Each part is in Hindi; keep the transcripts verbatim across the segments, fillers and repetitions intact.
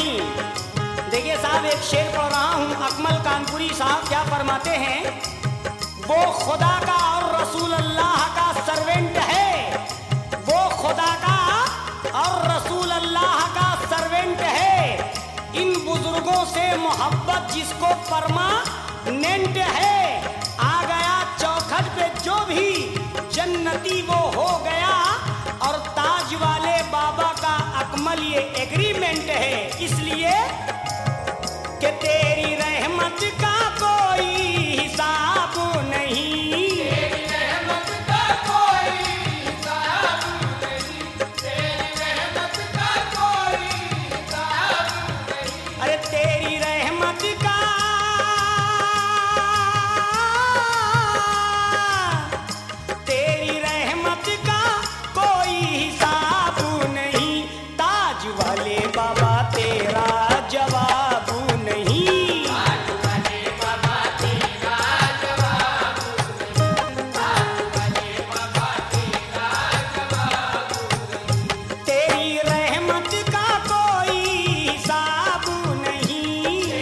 नहीं। देखिए साहब, एक शेर पढ़ रहा हूँ, अकमल कानपुरी साहब क्या फरमाते हैं, वो खुदा का और रसूल अल्लाह का सर्वेंट है, वो खुदा का और रसूल अल्लाह का सर्वेंट है, इन बुजुर्गों से मोहब्बत जिसको परमानेंट है, आ गया चौखट पे जो भी जन्नती वो हो गया, और ताज वाले बाबा का अकमल ये एग्रीमेंट है। इसलिए कि तेरी रहमत का कोई हिसाब नहीं, तेरी रहमत का कोई हिसाब नहीं, तेरी रहमत का कोई हिसाब नहीं। अरे तेरी रहमत का तेरी रहमत का कोई हिसाब नहीं, ताज वाले बाबा तेरा जवाब नहीं। ताज वाले बाबा तेरा जवाब नहीं, ताज वाले बाबा तेरा जवाब नहीं। तेरी रहमत का कोई हिसाब नहीं,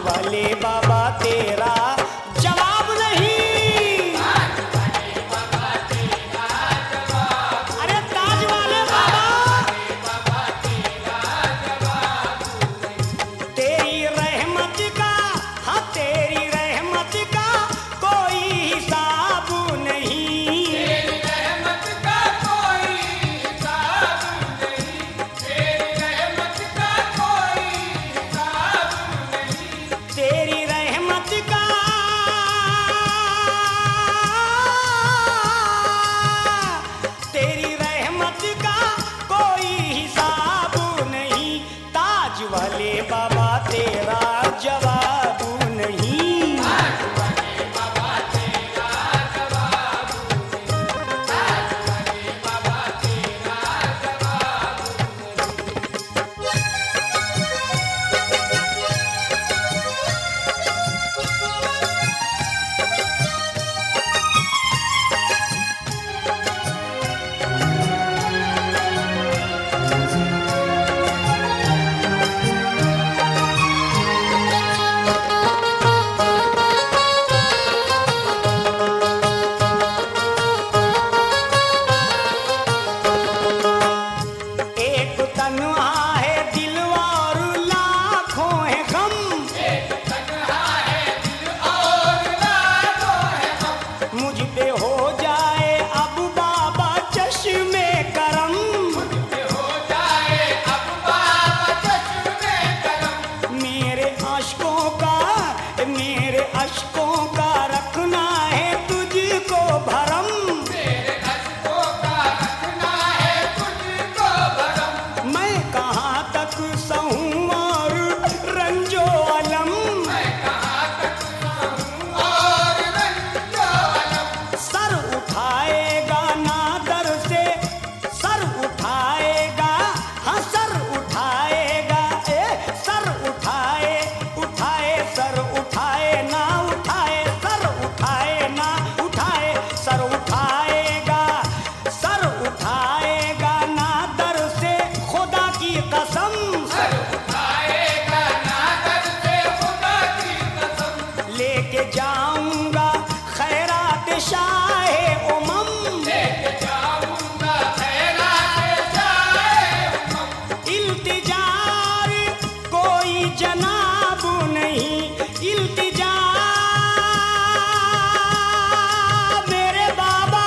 वाले बाबा तेरा जवाब नहीं। अरे ताज वाले बाबा तेरी रहमत का, हाँ तेरी रहमत का कोई हिसाब नहीं। तेरी रहमत का कोई हिसाब नहीं, तेरी रहमत का कोई हिसाब नहीं। तेरी रहमत का, तेरी रहमत का कोई हिसाब नहीं। ताज वाले बाबा तेरा जवाब नहीं। बाबा तेरा जवाब बाबा तेरा जवाब एक तन्हा है दिल और लाखों है गम। एक तन्हा है दिल और लाखों है गम। मुझ पे हो जाए अब बाबा चश्मे करम। मुझे हो जाए अब बाबा चश्मे करम। मेरे अश्कों का, मेरे अश्कों का रखना है तुझको भरम। तेरे अश्कों का रखना है तुझको भरम। मैं कहाँ तक सहूँ और रंजो अलम। मैं कहाँ तक सहूँ और रंजो अलम। सर उठाएगा ना दर से, सर उठाएगा, हाँ सर उठाएगा, ए सर उठाए, उठाए सर उठाए ना उठाए, सर उठाए ना उठाए, सर उठाएगा, सर उठाएगा ना दर से खुदा की कसम। सर उठाएगा ना दर से खुदा की कसम। लेके जाऊंगा खैरात शाहे उमम। लेके जाऊंगा खैरात शाहे उम्मत। इल्तिजार कोई जनाब नहीं, इल्तिजा मेरे बाबा,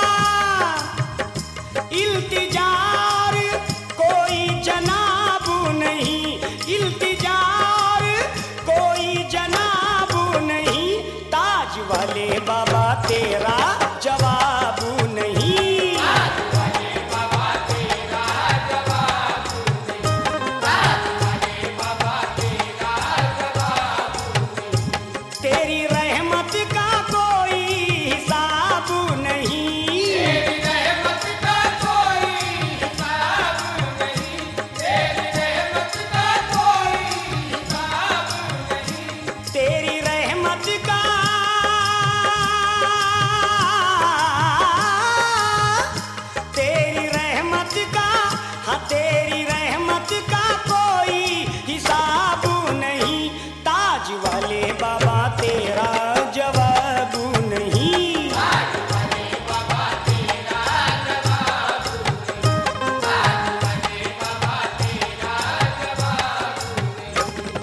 इल्तिजार कोई जनाब नहीं, इल्तिजार कोई जनाब नहीं। ताज वाले बाबा तेरा जवाब नहीं। बाबा तेरा जवाब बाबा तेरा जवाब तेरी रहमत का कोई हिसाब नहीं। तेरी रहमत का कोई हिसाब नहीं, तेरी रहमत का कोई हिसाब नहीं। तेरी रहमत का, तेरी रहमत का, हाँ तेरी रहमत का कोई हिसाब नहीं। ताज वाले बाबा तेरा जवाब नहीं। बाबा तेरा जवाब बाबा तेरा जवाब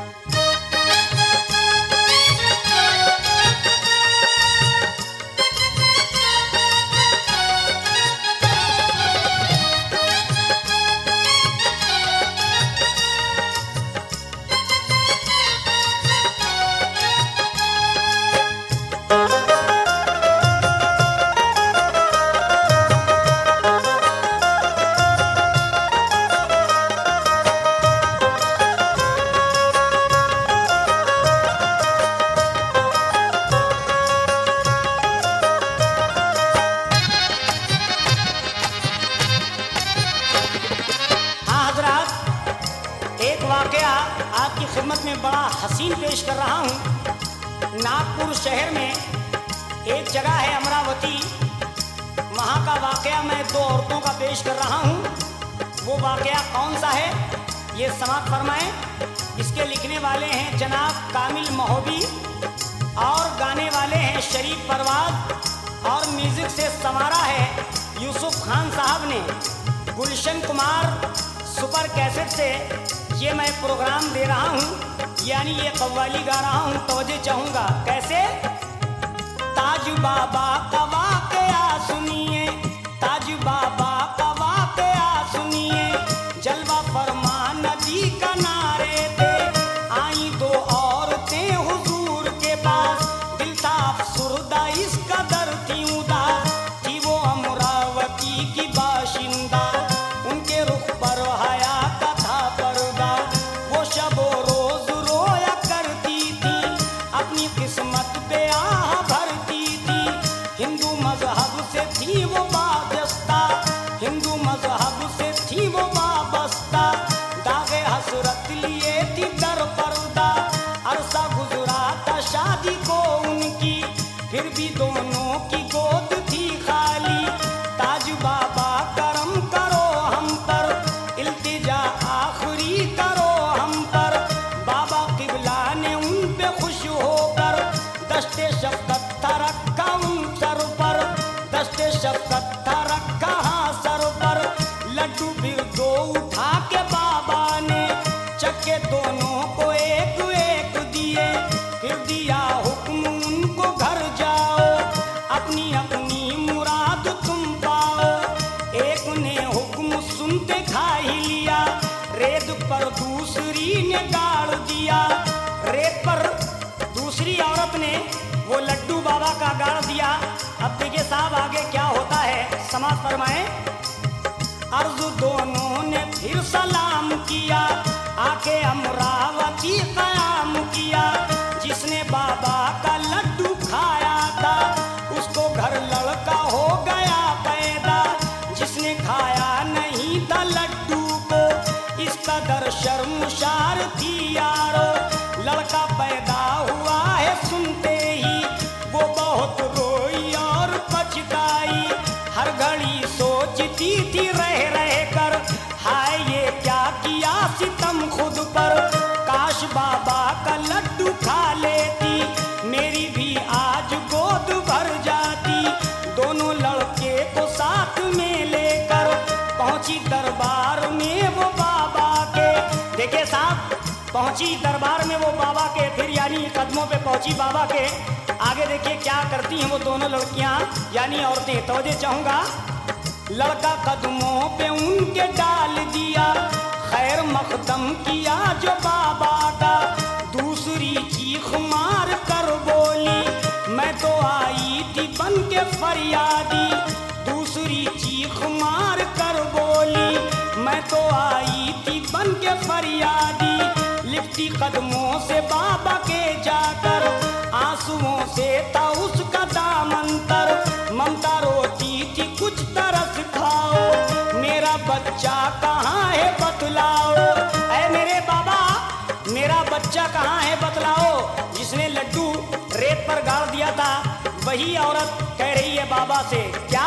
आपकी खिदमत में बड़ा हसीन पेश कर रहा हूँ। नागपुर शहर में एक जगह है अमरावती, वहाँ का वाकया मैं दो औरतों का पेश कर रहा हूँ। वो वाकया कौन सा है ये समाप्त फरमाएं। इसके इसके लिखने वाले हैं जनाब कामिल महोबी और गाने वाले हैं शरीफ परवाज और म्यूजिक से संवारा है यूसुफ खान साहब ने। गुलशन कुमार सुपर कैसेट से ये मैं प्रोग्राम दे रहा हूँ, यानी ये कव्वाली गा रहा हूँ। तवज्जो चाहूँगा कैसे। ताज बाबा का वाकया सुनिए, ताज बाबा का वाकया सुनिए, जलवा फरमा नदी किनारे थे आई दो औरतें हुजूर के पास, दिल था अफसुर्दा इस कदर थी उदास, थी वो अमरावती की बाशिंदा, उनके रुख पर हया का था पर्दा, वो शबो रोज रोया करती थी, अपनी किस्मत पे आह भरती थी, हिंदू मजहब से थी वो वाबस्ता, हिंदू मजहब से थी वो वाबस्ता, दागे हसरत लिए थी दर पर्दा, अरसा गुजरा था शादी को उनकी, फिर भी दोनों की गोद थी खाली, ताज बाबा करम करो हम पर, इल्तिजा आखिरी करो हम पर, बाबा किबला ने उन पे खुश होकर दस्ते शफकत था रखा उन सर पर, दस्ते शफकत था रखा हाँ सर पर, लड्डू फिर दो उठा के बाबा ने चक्के दोनों को एक एक दिए, फिर दिया हुक्म उनको घर जाओ, अपनी अपनी मुराद तुम पाओ, एक ने हुक्म सुनते खा ही लिया, रेत पर दूसरी ने गाड़ दिया, रेत पर दूसरी औरत ने वो लड्डू बाबा का गाड़ दिया। अब देखिए साहब आगे क्या होता है, समाज फरमाए। अर्ज दोनों ने फिर सलाम किया, आके अमरावती कयाम किया, जिसने बाबा का लड्डू खाया था उसको घर लड़का हो गया पैदा, जिसने खाया नहीं था लड्डू को इस कदर शर्मशार थी यारो, लड़का पैदा हुआ है सुनते ही वो बहुत रोई और पछताई, हर घड़ी सोचती थी रह रह कर, हाय ये क्या किया सितम खुद पर, काश बाबा का लड्डू खा लेती, मेरी भी आज गोद भर जाती, दोनों लड़के को साथ में लेकर पहुंची दरबार में वो बाबा के। देखिए साहब पहुंची दरबार में वो बाबा के, फिर यानी कदमों पे पहुंची बाबा के। आगे देखिए क्या करती हैं वो दोनों लड़कियां यानी औरतें। तवज्जो चाहूंगा। लड़का कदमों पे उनके डाल दिया, खैर मकदम किया जो बाबा का, दूसरी चीख मार कर बोली, मैं तो आई थी बन के फरियादी, दूसरी चीख मार कर बोली, मैं तो आई थी बन के फरियादी, लिपटी कदमों से बाबा के जाकर, आंसुओं से था उसका दामन तर, ममता रोती थी कुछ तरस खाओ, मेरा बच्चा कहाँ है बतलाओ, ऐ मेरे बाबा मेरा बच्चा कहाँ है बतलाओ। जिसने लड्डू रेत पर गाड़ दिया था वही औरत कह रही है बाबा से, क्या?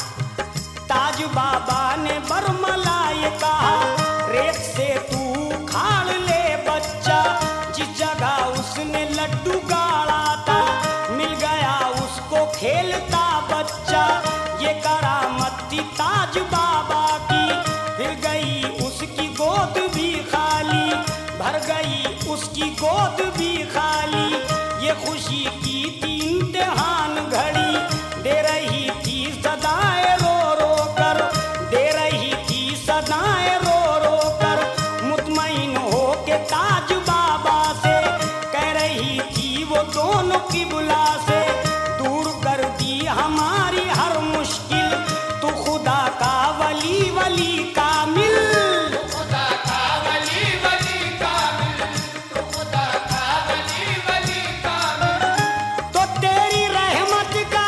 ताज बाबा ने बरमला ये कहा, रेत से तू खाड़ ले बच्चा, जिस जगह उसने लड्डू गाड़ा था मिल गया उसको खेलता बच्चा, ये करामत थी ताज बाबा की, फिर गई उसकी गोद भी खाली, भर गई उसकी गोद भी खाली, ये खुशी की थी इम्तिहान घड़ी, दे रही थी सदाएं रो रो कर, दे रही थी सदाएं रो रो कर, मुतमईन हो के ताज बाबा से कह रही थी वो दोनों की बुला से, दूर कर दी हमारी हर मुश्किल, तू खुदा का वली वली कामिल, खुदा का वली वली कामिल, तू खुदा का वली वली कामिल, तो तेरी रहमत का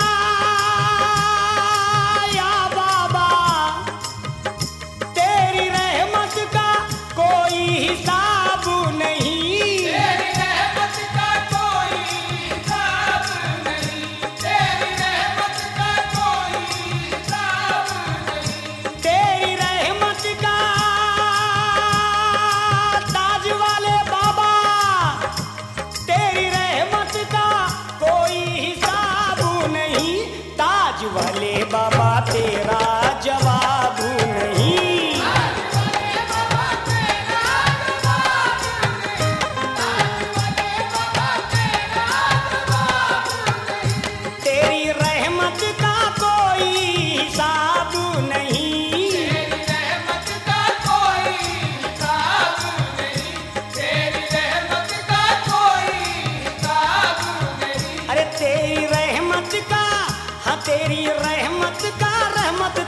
या बाबा, तेरी रहमत का कोई हिसाब नहीं, तेरी रहमत का कोई हिसाब तेरी रहमत का रहमत